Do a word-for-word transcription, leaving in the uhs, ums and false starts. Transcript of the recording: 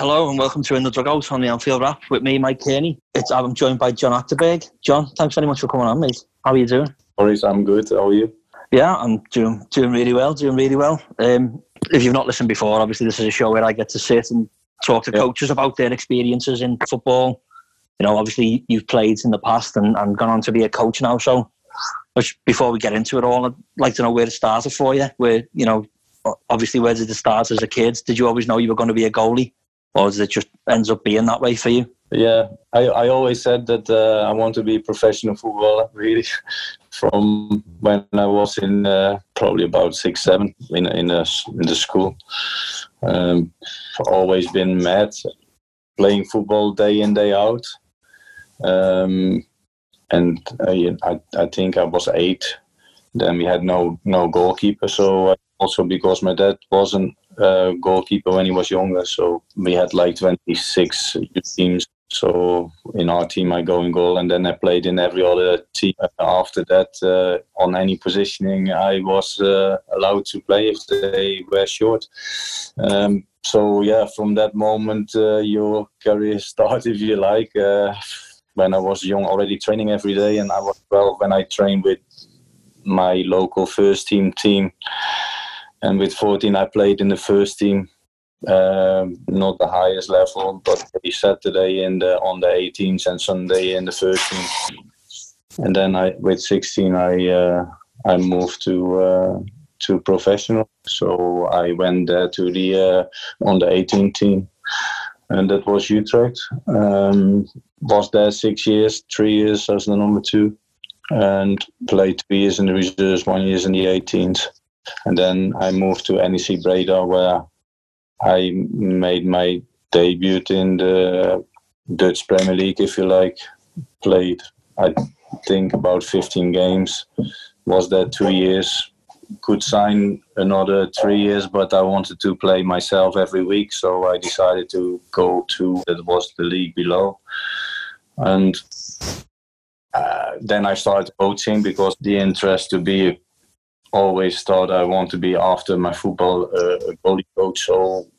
hello and welcome to In the Dugout on the Anfield Wrap with me, Mike Kearney. It's, I'm joined by John Atterberg. John, thanks very much for coming on, mate. How are you doing? Maurice, I'm good. How are you? Yeah, I'm doing doing really well, doing really well. Um, if you've not listened before, obviously this is a show where I get to sit and talk to yeah. coaches about their experiences in football. You know, obviously you've played in the past and, and gone on to be a coach now. So which, before we get into it all, I'd like to know where it started for you. Where, you know, obviously where did it start as a kid? Did you always know you were going to be a goalie? Or does it just ends up being that way for you? Yeah, I, I always said that uh, I want to be a professional footballer, really, from when I was in uh, probably about six, seven in in, a, in the school. Um, always been mad, playing football day in, day out. Um, and I, I, I think I was eight. Then we had no no goalkeeper, so also because my dad wasn't uh, goalkeeper when he was younger, so we had like twenty-six teams. So in our team, I go in goal, and then I played in every other team. After that, uh, on any positioning, I was uh, allowed to play if they were short. Um, so yeah, from that moment, uh, your career starts, if you like. Uh, when I was young, already training every day, and I was twelve when I trained with my local first team team. And with fourteen, I played in the first team. Um, not the highest level, but every Saturday in the on the eighteens and Sunday in the first team. And then I, with sixteen, I uh, I moved to uh, to professional. So I went there to the uh, on the eighteen team, and that was Utrecht. Um, was there six years, three years as the number two, and played two years in the reserves, one year in the eighteens. And then I moved to N E C Breda, where I made my debut in the Dutch Premier League, if you like. Played, I think, about fifteen games. Was there two years. Could sign another three years, but I wanted to play myself every week, so I decided to go to, that was the league below. And uh, then I started coaching because the interest to be always thought I want to be after my football uh, a goalie coach. So